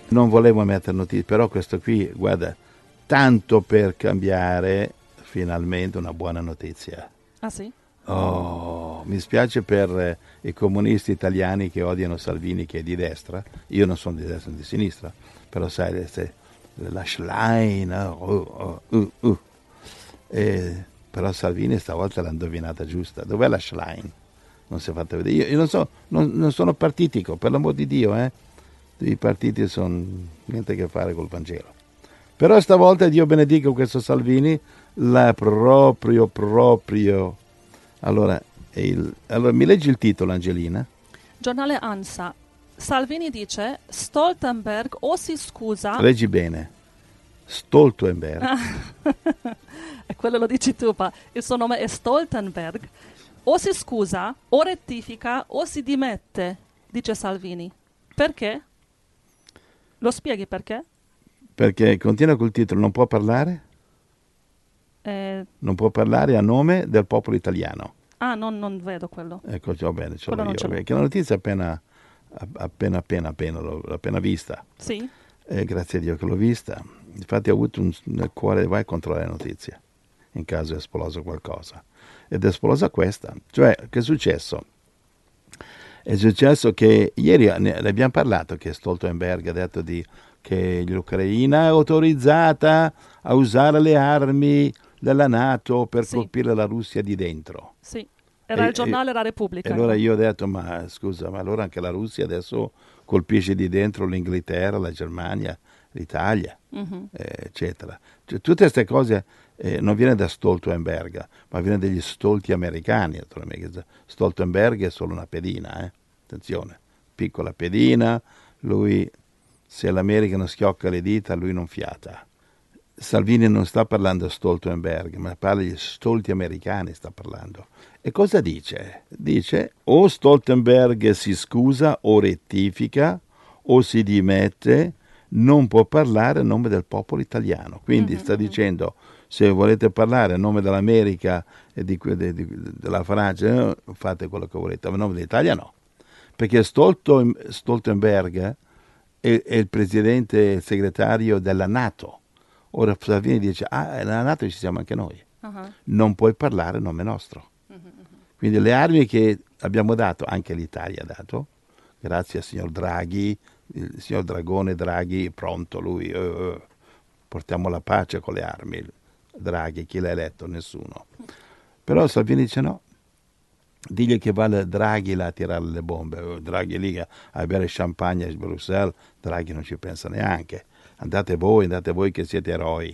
Non volevo mettere notizie, però questo qui, guarda, tanto per cambiare finalmente una buona notizia. Ah sì? Oh, mi spiace per i comunisti italiani che odiano Salvini, che è di destra. Io non sono di destra, sono di sinistra, però sai, la Schlein, però Salvini stavolta l'ha indovinata giusta. Dov'è la Schlein? Non si è fatta vedere. Io non so, non sono partitico, per l'amor di Dio, I partiti sono niente a che fare col Vangelo. Però stavolta, Dio benedica questo Salvini, l'ha proprio. Allora, mi leggi il titolo, Angelina? Giornale ANSA. Salvini dice Stoltenberg o si scusa. Leggi bene. Stoltenberg. E quello lo dici tu, il suo nome è Stoltenberg. O si scusa, o rettifica, o si dimette, dice Salvini. Perché? Lo spieghi perché? Perché continua col titolo, non può parlare? Non può parlare a nome del popolo italiano. Ah, non vedo quello. Ecco, va bene, ce l'ho io. Ce l'ho. Perché la notizia appena l'ho appena vista. Sì? Grazie a Dio che l'ho vista. Infatti ho avuto nel cuore, vai a controllare le notizie, in caso è esploso qualcosa. Ed è esplosa questa. Cioè, che è successo? È successo che ieri ne abbiamo parlato, che Stoltenberg ha detto che l'Ucraina è autorizzata a usare le armi della NATO per colpire la Russia di dentro. Sì, era il giornale La Repubblica. E allora io ho detto, ma scusa, ma allora anche la Russia adesso colpisce di dentro l'Inghilterra, la Germania, l'Italia, eccetera. Cioè, tutte queste cose non viene da Stoltenberg, ma viene dagli stolti americani. Stoltenberg è solo una pedina, attenzione, piccola pedina, lui, se l'America non schiocca le dita, lui non fiata. Salvini non sta parlando a Stoltenberg, ma parla degli stolti americani, sta parlando. E cosa dice? Dice o Stoltenberg si scusa o rettifica o si dimette, non può parlare a nome del popolo italiano. Quindi sta dicendo, se volete parlare a nome dell'America e della Francia, fate quello che volete, ma a nome dell'Italia no. Perché Stoltenberg è il presidente e il segretario della NATO. Ora Salvini dice, nella NATO ci siamo anche noi. Non puoi parlare a nome nostro. Quindi le armi che abbiamo dato, anche l'Italia ha dato, grazie al signor Draghi, il signor Dragone Draghi, pronto lui, portiamo la pace con le armi. Draghi, chi l'ha eletto? Nessuno. Però Salvini dice no, digli che vale Draghi là a tirare le bombe, Draghi lì a bere champagne a Bruxelles, Draghi non ci pensa neanche. Andate voi che siete eroi,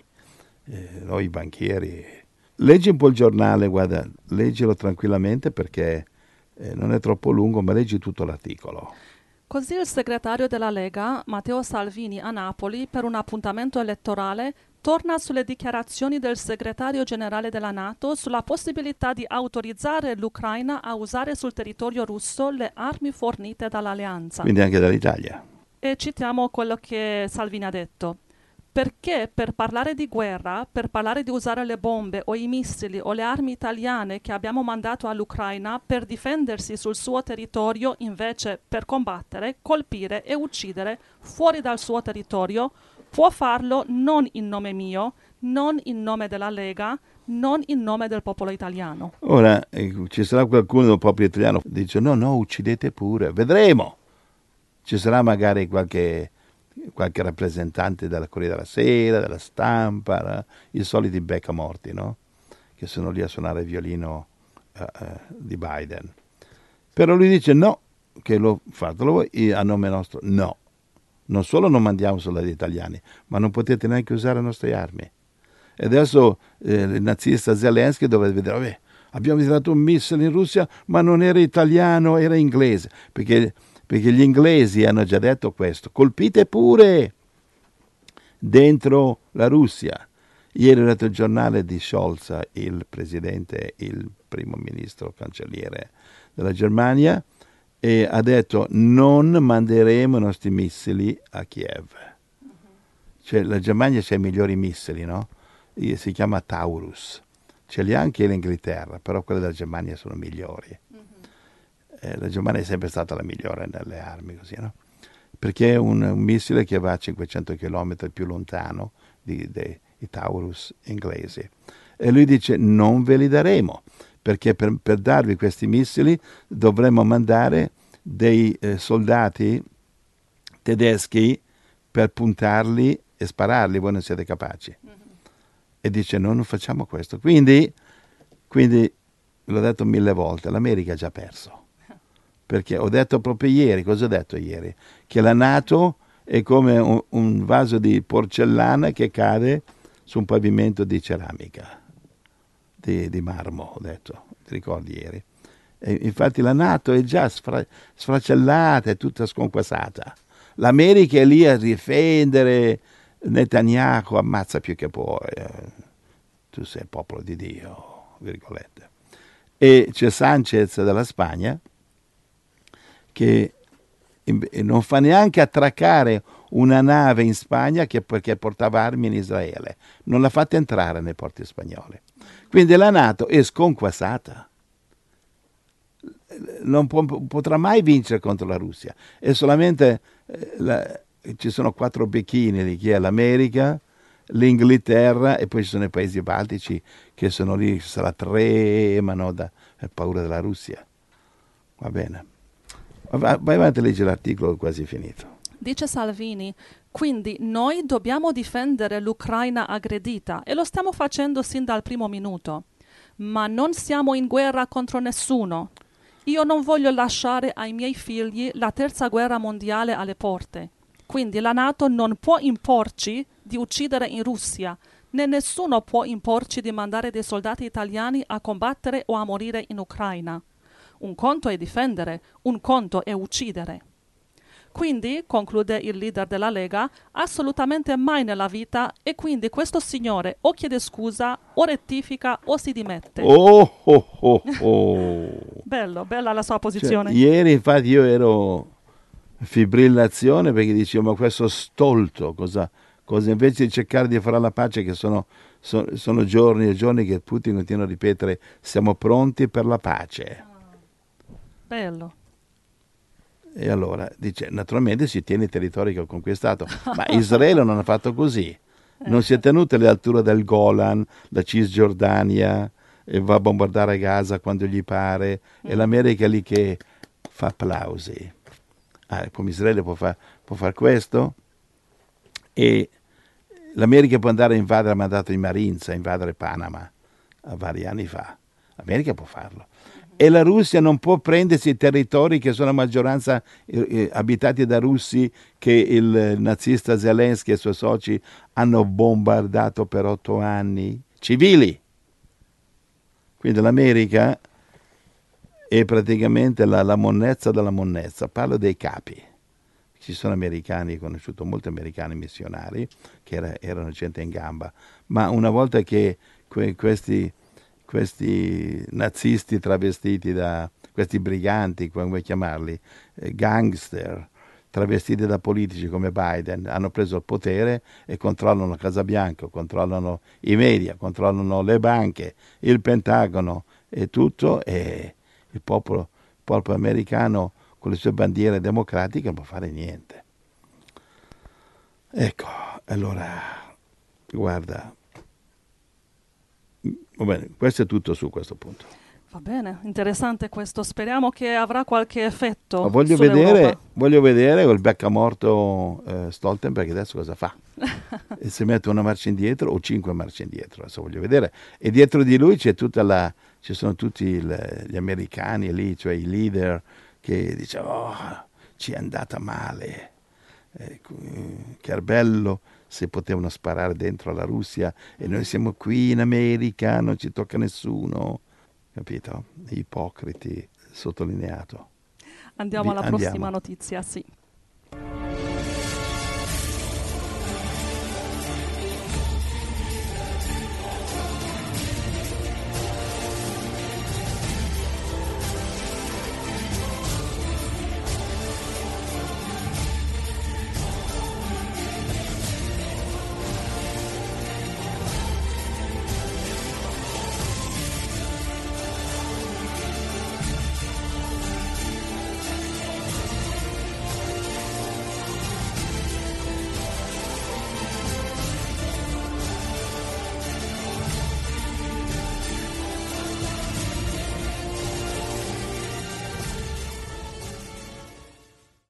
noi banchieri. Leggi un po' il giornale, guarda, leggilo tranquillamente perché non è troppo lungo, ma leggi tutto l'articolo. Così il segretario della Lega, Matteo Salvini, a Napoli per un appuntamento elettorale torna sulle dichiarazioni del segretario generale della NATO sulla possibilità di autorizzare l'Ucraina a usare sul territorio russo le armi fornite dall'alleanza. Quindi anche dall'Italia. E citiamo quello che Salvini ha detto. Perché per parlare di guerra, per parlare di usare le bombe o i missili o le armi italiane che abbiamo mandato all'Ucraina per difendersi sul suo territorio, invece per combattere, colpire e uccidere fuori dal suo territorio, può farlo non in nome mio, non in nome della Lega, non in nome del popolo italiano. Ora ci sarà qualcuno del popolo italiano che dice no, uccidete pure, vedremo. Ci sarà magari qualche rappresentante della Corriere della Sera, della Stampa, i soliti beccamorti, no? Che sono lì a suonare il violino di Biden. Però lui dice no, che fatelo voi a nome nostro, no. Non solo non mandiamo soldati italiani, ma non potete neanche usare le nostre armi. E adesso il nazista Zelensky dovrebbe vedere, vabbè, abbiamo tirato un missile in Russia, ma non era italiano, era inglese, perché gli inglesi hanno già detto questo, colpite pure dentro la Russia. Ieri ho letto il giornale di Scholz, il presidente, il primo ministro cancelliere della Germania, e ha detto non manderemo i nostri missili a Kiev. Cioè la Germania c'ha i migliori missili, no? Si chiama Taurus. Ce li ha anche l'Inghilterra, però quelli della Germania sono migliori. La Germania è sempre stata la migliore nelle armi, così, no? perché è un missile che va a 500 km più lontano dei Taurus inglesi. E lui dice non ve li daremo, perché per darvi questi missili dovremmo mandare dei soldati tedeschi per puntarli e spararli, voi non siete capaci. E dice no, non facciamo questo. Quindi l'ho detto 1000 volte, l'America ha già perso. Perché ho detto proprio ieri, cosa ho detto ieri? Che la NATO è come un vaso di porcellana che cade su un pavimento di ceramica, di marmo, ho detto, ti ricordi ieri? E infatti la NATO è già sfracellata, è tutta sconquassata. L'America è lì a difendere Netanyahu, ammazza più che puoi. Tu sei il popolo di Dio, virgolette. E c'è Sanchez della Spagna che non fa neanche attraccare una nave in Spagna perché portava armi in Israele. Non l'ha fatta entrare nei porti spagnoli. Quindi la NATO è sconquassata. Non potrà mai vincere contro la Russia. È solamente ci sono 4 becchini lì, che è l'America, l'Inghilterra e poi ci sono i paesi baltici che sono lì, se la tremano da paura della Russia. Va bene. Vai avanti a leggere l'articolo, è quasi finito. Dice Salvini, quindi noi dobbiamo difendere l'Ucraina aggredita e lo stiamo facendo sin dal primo minuto. Ma non siamo in guerra contro nessuno. Io non voglio lasciare ai miei figli la terza guerra mondiale alle porte. Quindi la NATO non può imporci di uccidere in Russia, né nessuno può imporci di mandare dei soldati italiani a combattere o a morire in Ucraina. Un conto è difendere, un conto è uccidere. Quindi, conclude il leader della Lega, assolutamente mai nella vita e quindi questo signore o chiede scusa o rettifica o si dimette. Oh, oh, oh, oh. Bella la sua posizione. Ieri infatti io ero fibrillazione perché dicevo ma questo stolto cosa invece di cercare di fare la pace, che sono giorni e giorni che Putin continua a ripetere siamo pronti per la pace. Bello. E allora dice naturalmente si tiene i territori che ha conquistato, ma Israele non ha fatto così, non si è tenuto alle alture del Golan, la Cisgiordania, e va a bombardare Gaza quando gli pare, e l'America è lì che fa applausi. Come Israele può fare questo? E l'America può andare a invadere, ha mandato i Marines a invadere Panama vari anni fa. L'America può farlo. E la Russia non può prendersi i territori che sono a maggioranza abitati da russi, che il nazista Zelensky e i suoi soci hanno bombardato per 8 anni, civili. Quindi l'America è praticamente la monnezza della monnezza. Parlo dei capi. Ci sono americani, ho conosciuto molti americani missionari che erano gente in gamba, ma una volta che questi nazisti travestiti da questi briganti, come vuoi chiamarli, gangster, travestiti da politici come Biden, hanno preso il potere e controllano la Casa Bianca, controllano i media, controllano le banche, il Pentagono e tutto, e il popolo americano con le sue bandiere democratiche non può fare niente. Ecco, allora, guarda, va bene, questo è tutto su questo punto. Va bene, interessante questo. Speriamo che avrà qualche effetto. Ma voglio vedere col beccamorto Stoltenberg adesso cosa fa. E se mette una marcia indietro o 5 marce indietro, adesso voglio vedere. E dietro di lui ci sono tutti gli americani lì, cioè i leader che dicono ci è andata male, che era bello se potevano sparare dentro alla Russia e noi siamo qui in America, non ci tocca nessuno, capito? Ipocriti, sottolineato. Andiamo alla prossima notizia, sì.